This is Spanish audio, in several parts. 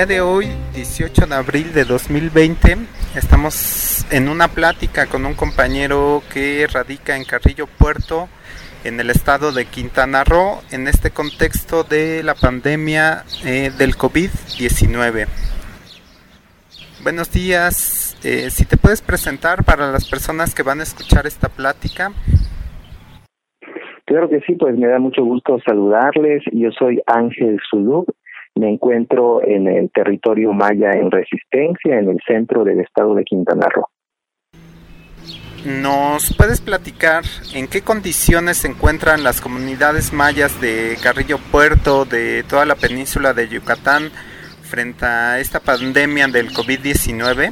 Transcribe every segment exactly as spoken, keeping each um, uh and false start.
día de hoy, dieciocho de abril de dos mil veinte, estamos en una plática con un compañero que radica en Carrillo Puerto, en el estado de Quintana Roo, en este contexto de la pandemia eh, del COVID diecinueve. Buenos días, eh, si te puedes presentar para las personas que van a escuchar esta plática. Claro que sí, pues me da mucho gusto saludarles. Yo soy Ángel Zulub, me encuentro en el territorio maya en Resistencia, en el centro del estado de Quintana Roo. ¿Nos puedes platicar en qué condiciones se encuentran las comunidades mayas de Carrillo Puerto, de toda la península de Yucatán, frente a esta pandemia del COVID diecinueve?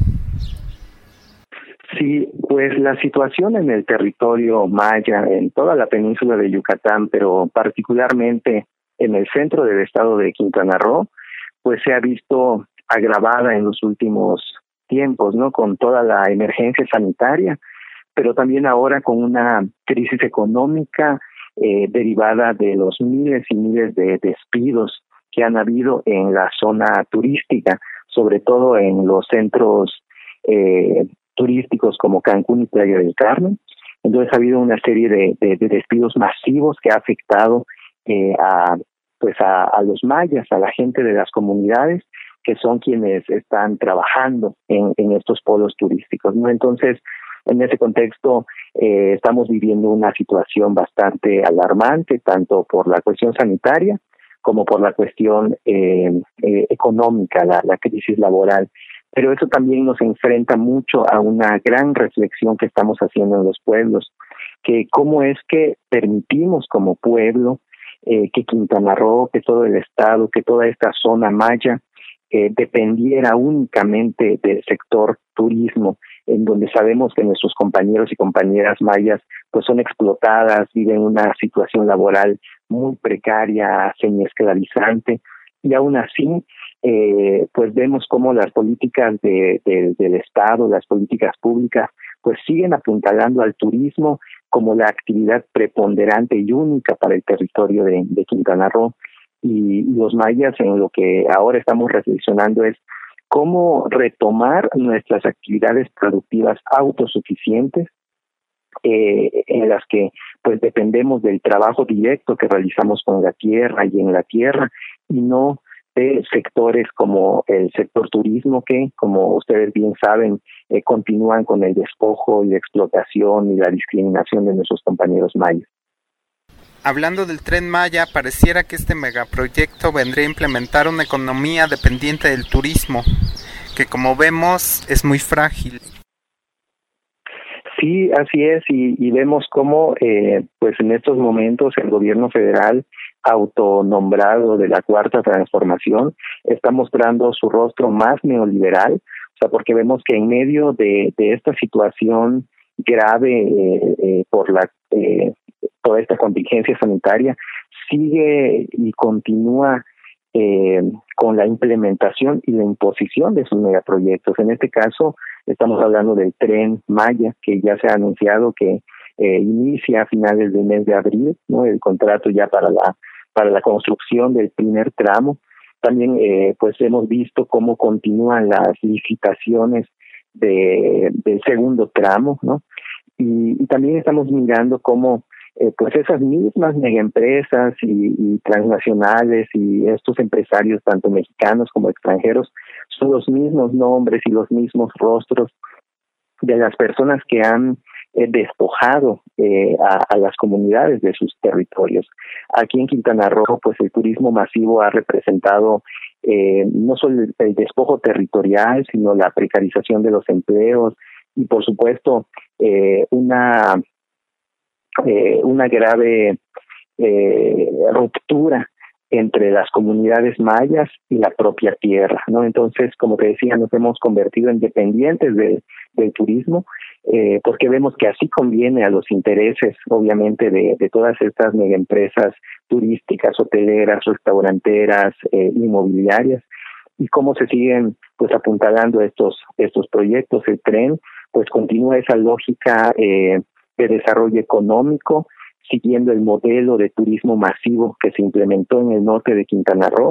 Sí, pues la situación en el territorio maya, en toda la península de Yucatán, pero particularmente en el centro del estado de Quintana Roo, pues se ha visto agravada en los últimos tiempos, ¿no? Con toda la emergencia sanitaria, pero también ahora con una crisis económica eh, derivada de los miles y miles de despidos que han habido en la zona turística, sobre todo en los centros eh, turísticos como Cancún y Playa del Carmen. Entonces ha habido una serie de, de, de despidos masivos que ha afectado eh, a pues a, a los mayas, a la gente de las comunidades que son quienes están trabajando en, en estos polos turísticos, ¿no? Entonces, en ese contexto eh, estamos viviendo una situación bastante alarmante, tanto por la cuestión sanitaria como por la cuestión eh, eh, económica, la, la crisis laboral. Pero eso también nos enfrenta mucho a una gran reflexión que estamos haciendo en los pueblos, que cómo es que permitimos como pueblo eh, que Quintana Roo, que todo el estado, que toda esta zona maya eh, dependiera únicamente del sector turismo, en donde sabemos que nuestros compañeros y compañeras mayas pues son explotadas, viven una situación laboral muy precaria, semiesclavizante, y aún así eh, pues vemos cómo las políticas de, de, del Estado, las políticas públicas, pues siguen apuntalando al turismo como la actividad preponderante y única para el territorio de, de Quintana Roo. Y, y los mayas, en lo que ahora estamos reflexionando, es cómo retomar nuestras actividades productivas autosuficientes, eh, en las que pues dependemos del trabajo directo que realizamos con la tierra y en la tierra, y no de sectores como el sector turismo que, como ustedes bien saben, eh, continúan con el despojo y la explotación y la discriminación de nuestros compañeros mayas. Hablando del Tren Maya, pareciera que este megaproyecto vendría a implementar una economía dependiente del turismo, que como vemos es muy frágil. Sí, así es, y, y vemos cómo pues eh, pues en estos momentos el gobierno federal, autonombrado de la Cuarta Transformación, está mostrando su rostro más neoliberal, o sea, porque vemos que en medio de, de esta situación grave eh, eh, por la eh, toda esta contingencia sanitaria, sigue y continúa eh, con la implementación y la imposición de sus megaproyectos. En este caso, estamos hablando del Tren Maya, que ya se ha anunciado que eh, inicia a finales del mes de abril, ¿no? El contrato ya para la para la construcción del primer tramo. También eh, pues hemos visto cómo continúan las licitaciones de del segundo tramo, ¿no? Y, y también estamos mirando cómo eh, pues esas mismas megaempresas y, y transnacionales y estos empresarios, tanto mexicanos como extranjeros, son los mismos nombres y los mismos rostros de las personas que han eh, despojado eh, a, a las comunidades de sus territorios. Aquí en Quintana Roo, pues el turismo masivo ha representado eh, no solo el, el despojo territorial, sino la precarización de los empleos y, por supuesto, eh, una eh, una grave eh, ruptura entre las comunidades mayas y la propia tierra, ¿no? Entonces, como te decía, nos hemos convertido en dependientes de, del turismo, eh, porque vemos que así conviene a los intereses, obviamente, de, de todas estas megaempresas turísticas, hoteleras, restauranteras, eh, inmobiliarias, y cómo se siguen pues apuntalando estos estos proyectos. El tren pues continúa esa lógica eh, de desarrollo económico, siguiendo el modelo de turismo masivo que se implementó en el norte de Quintana Roo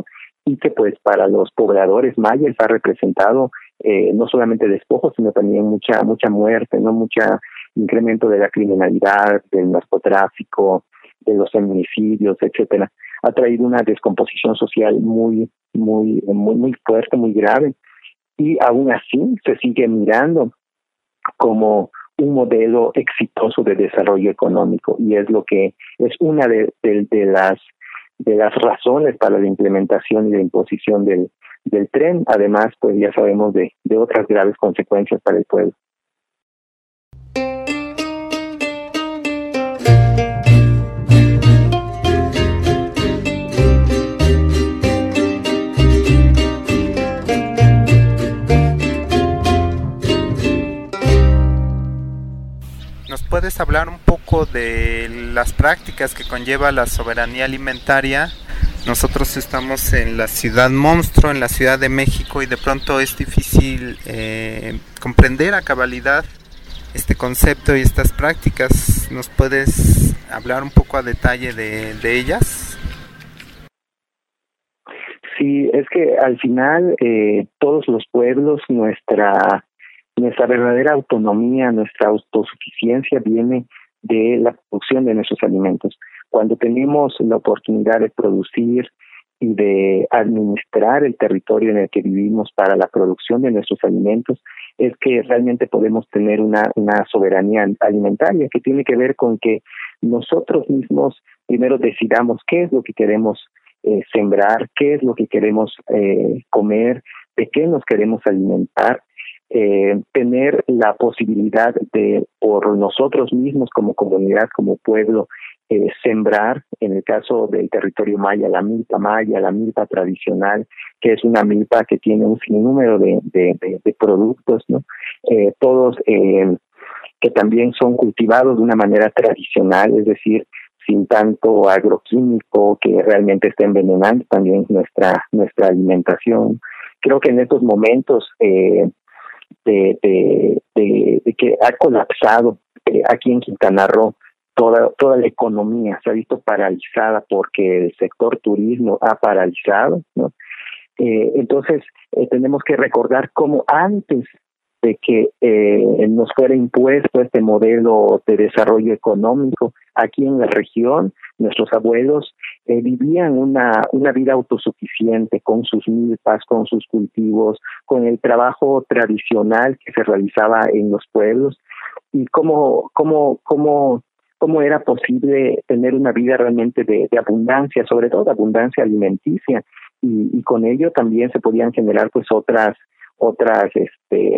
y que pues para los pobladores mayas ha representado eh, no solamente despojos, sino también mucha mucha muerte, no mucha incremento de la criminalidad, del narcotráfico, de los feminicidios, etcétera. Ha traído una descomposición social muy muy muy muy fuerte, muy grave, y aún así se sigue mirando como un modelo exitoso de desarrollo económico, y es lo que es una de, de, de las de las razones para la implementación y la imposición del del tren. Además, pues ya sabemos de, de otras graves consecuencias para el pueblo. ¿Nos puedes hablar un poco de las prácticas que conlleva la soberanía alimentaria? Nosotros estamos en la ciudad monstruo, en la Ciudad de México, y de pronto es difícil eh, comprender a cabalidad este concepto y estas prácticas. ¿Nos puedes hablar un poco a detalle de, de ellas? Sí, es que al final eh, todos los pueblos, nuestra Nuestra verdadera autonomía, nuestra autosuficiencia viene de la producción de nuestros alimentos. Cuando tenemos la oportunidad de producir y de administrar el territorio en el que vivimos para la producción de nuestros alimentos, es que realmente podemos tener una, una soberanía alimentaria, que tiene que ver con que nosotros mismos primero decidamos qué es lo que queremos eh, sembrar, qué es lo que queremos eh, comer, de qué nos queremos alimentar. Eh, tener la posibilidad de, por nosotros mismos como comunidad, como pueblo, eh, sembrar, en el caso del territorio maya, la milpa maya, la milpa tradicional, que es una milpa que tiene un sinnúmero de, de, de, de productos, ¿no? Eh, todos eh, que también son cultivados de una manera tradicional, es decir, sin tanto agroquímico que realmente esté envenenando también nuestra, nuestra alimentación. Creo que en estos momentos eh, De, de, de, de que ha colapsado eh, aquí en Quintana Roo toda toda la economía, se ha visto paralizada porque el sector turismo ha paralizado, ¿no? Eh, entonces eh, tenemos que recordar cómo antes de que eh, nos fuera impuesto este modelo de desarrollo económico aquí en la región, nuestros abuelos eh, vivían una una vida autosuficiente con sus milpas, con sus cultivos, con el trabajo tradicional que se realizaba en los pueblos, y cómo cómo cómo cómo era posible tener una vida realmente de, de abundancia, sobre todo de abundancia alimenticia, y, y con ello también se podían generar pues otras otras este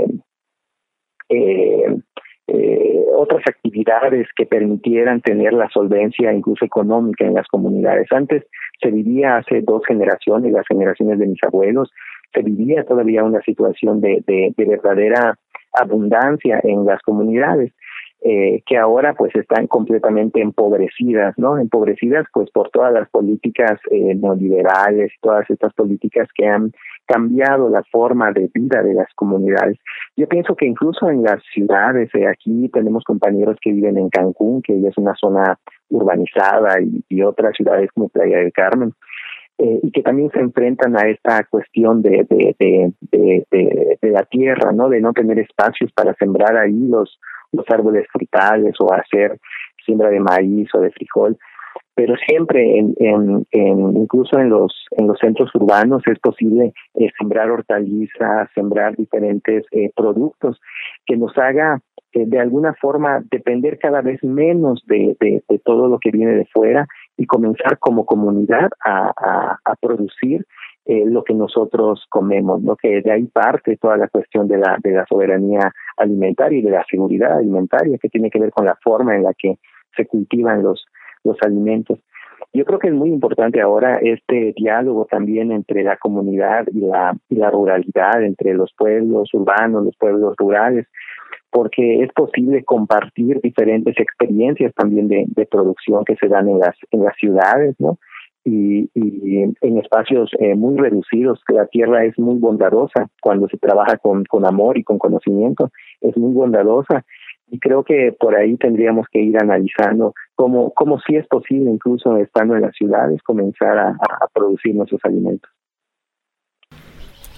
eh, Eh, otras actividades que permitieran tener la solvencia incluso económica en las comunidades. Antes se vivía, hace dos generaciones, las generaciones de mis abuelos, se vivía todavía una situación de, de, de verdadera abundancia en las comunidades, eh, que ahora pues están completamente empobrecidas, ¿no? Empobrecidas pues por todas las políticas eh, neoliberales, todas estas políticas que han cambiado la forma de vida de las comunidades. Yo pienso que incluso en las ciudades, eh, aquí tenemos compañeros que viven en Cancún, que ya es una zona urbanizada, y, y otras ciudades como Playa del Carmen, eh, y que también se enfrentan a esta cuestión de de, de, de, de de la tierra, ¿no? De no tener espacios para sembrar ahí los, los árboles frutales o hacer siembra de maíz o de frijol. Pero siempre, en, en, en incluso en los en los centros urbanos, es posible eh, sembrar hortalizas, sembrar diferentes eh, productos que nos haga eh, de alguna forma depender cada vez menos de, de, de todo lo que viene de fuera, y comenzar como comunidad a, a, a producir eh, lo que nosotros comemos, ¿no? Que de ahí parte toda la cuestión de la de la soberanía alimentaria y de la seguridad alimentaria, que tiene que ver con la forma en la que se cultivan los los alimentos. Yo creo que es muy importante ahora este diálogo también entre la comunidad y la y la ruralidad, entre los pueblos urbanos, los pueblos rurales, porque es posible compartir diferentes experiencias también de, de producción que se dan en las en las ciudades, ¿no? Y, y en espacios eh, muy reducidos, que la tierra es muy bondadosa cuando se trabaja con, con amor y con conocimiento, es muy bondadosa. Y creo que por ahí tendríamos que ir analizando cómo, cómo sí es posible, incluso estando en las ciudades, comenzar a, a producir nuestros alimentos.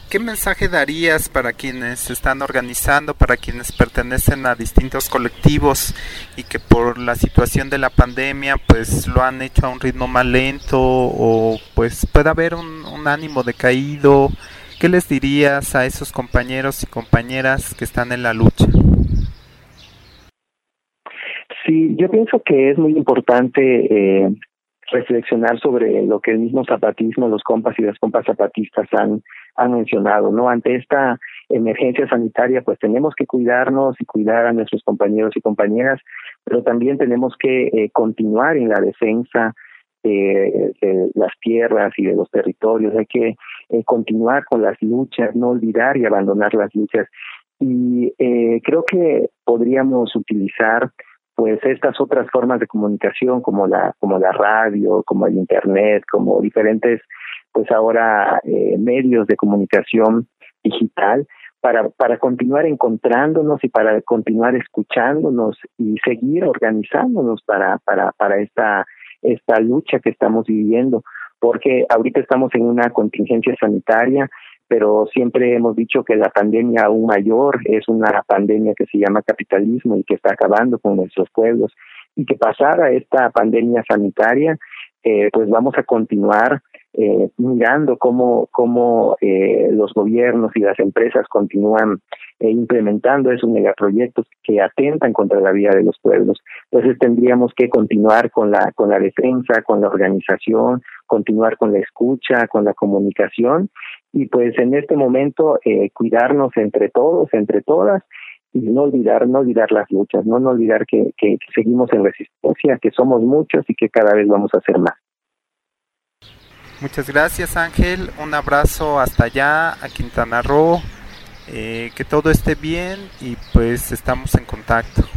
¿qué mensaje darías para quienes se están organizando, para quienes pertenecen a distintos colectivos y que por la situación de la pandemia pues lo han hecho a un ritmo más lento o pues puede haber un, un ánimo decaído? ¿Qué les dirías a esos compañeros y compañeras que están en la lucha? Sí, yo pienso que es muy importante eh, reflexionar sobre lo que el mismo zapatismo, los compas y las compas zapatistas han, han mencionado, ¿no? Ante esta emergencia sanitaria, pues tenemos que cuidarnos y cuidar a nuestros compañeros y compañeras, pero también tenemos que eh, continuar en la defensa de, de las tierras y de los territorios. Hay que eh, continuar con las luchas, no olvidar y abandonar las luchas. Y eh, creo que podríamos utilizar pues estas otras formas de comunicación como la como la radio, como el internet, como diferentes pues ahora eh, medios de comunicación digital para para continuar encontrándonos y para continuar escuchándonos y seguir organizándonos para para para esta esta lucha que estamos viviendo, porque ahorita estamos en una contingencia sanitaria, pero siempre hemos dicho que la pandemia aún mayor es una pandemia que se llama capitalismo y que está acabando con nuestros pueblos, y que pasada esta pandemia sanitaria, eh, pues vamos a continuar eh, mirando cómo, cómo eh, los gobiernos y las empresas continúan eh, implementando esos megaproyectos que atentan contra la vida de los pueblos. Entonces tendríamos que continuar con la, con la defensa, con la organización, continuar con la escucha, con la comunicación, y pues en este momento eh, cuidarnos entre todos, entre todas, y no olvidar, no olvidar las luchas, no, no olvidar que, que, que seguimos en resistencia, que somos muchos y que cada vez vamos a ser más. Muchas gracias, Ángel, un abrazo hasta allá, a Quintana Roo, eh, que todo esté bien y pues estamos en contacto.